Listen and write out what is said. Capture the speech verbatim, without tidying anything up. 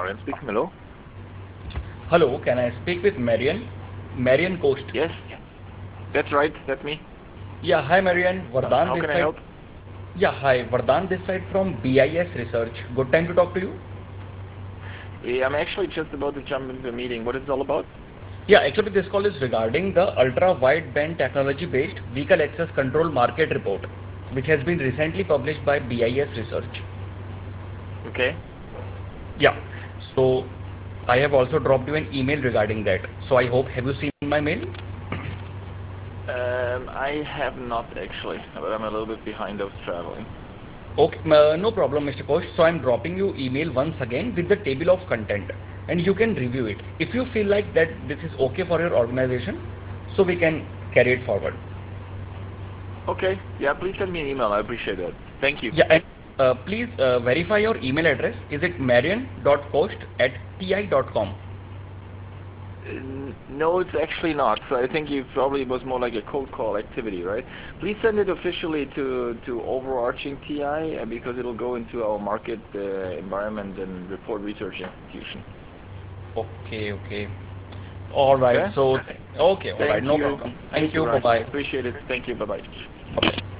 Marian speaking. Hello. Hello, can I speak with Marian? Marian Coast. Yes, that's right. That's me. Yeah, hi Marian. Uh, Vardhan how this can I side. help? Yeah, hi. Vardhan this side from B I S Research. Good time to talk to you. Yeah, I'm actually just about to jump into a meeting. What is it all about? Yeah, actually this call is regarding the ultra wideband technology based vehicle access control market report, which has been recently published by B I S Research. Okay. Yeah. So I have also dropped you an email regarding that. So I hope have you seen my mail? Um, I have not actually, but I'm a little bit behind. I was traveling. Okay, uh, no problem, Mister Kosh. So I'm dropping you email once again with the table of content and you can review it. If you feel like that this is okay for your organization, so we can carry it forward. Okay. Yeah, please send me an email. I appreciate that. Thank you. Yeah, and uh, please uh, verify your email address. Is it marian dot coast at ti dot com? Uh, No, it's actually not. So I think you probably was more like a cold call activity, right? Please send it officially to to overarching T I uh, because it'll go into our market uh, environment and report research institution. Okay, okay. All right. Okay. So, okay, all right. Thank No you. problem. Thank Thank you, you. Bye Raj. bye. Appreciate it. Thank you. Bye bye. Bye bye.